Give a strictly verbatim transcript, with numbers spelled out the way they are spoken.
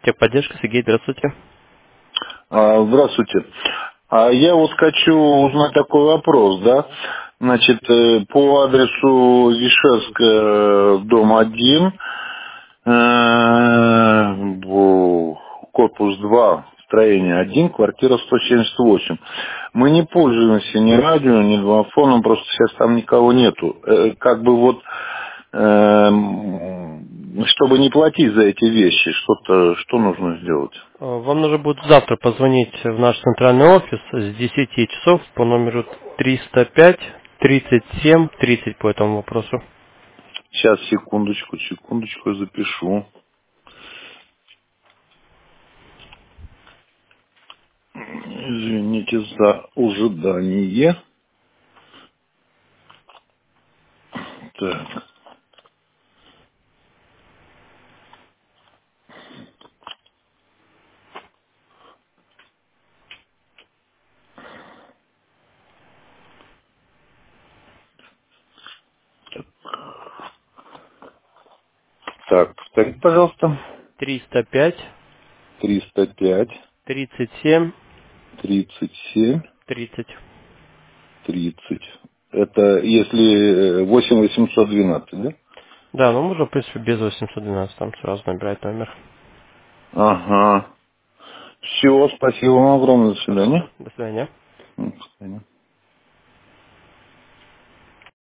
Техподдержка, Сергей, здравствуйте. А, Здравствуйте. А я вот хочу узнать такой вопрос, да? Значит, э, по адресу Вишерская, дом один, э, бу- корпус два, строение один, квартира сто семьдесят восемь. Мы не пользуемся ни радио, ни домофоном, просто сейчас там никого нету. Э, Как бы вот, эм, чтобы не платить за эти вещи, что-то, что нужно сделать? Э, Вам нужно будет завтра позвонить в наш центральный офис с десяти часов по номеру триста пять тридцать семь тридцать по этому вопросу. Сейчас, секундочку, секундочку, я запишу. Извините за ожидание. Так, так, повторите, пожалуйста. триста пять триста пять, тридцать семь тридцать семь, тридцать. тридцать. Это если э, восемь восемьсот двенадцать, да? Да, ну можно, в принципе, без восемьсот двенадцать, там сразу набирать номер. Ага. Все, спасибо вам огромное. До Пожалуйста, свидания. до свидания. М, До свидания.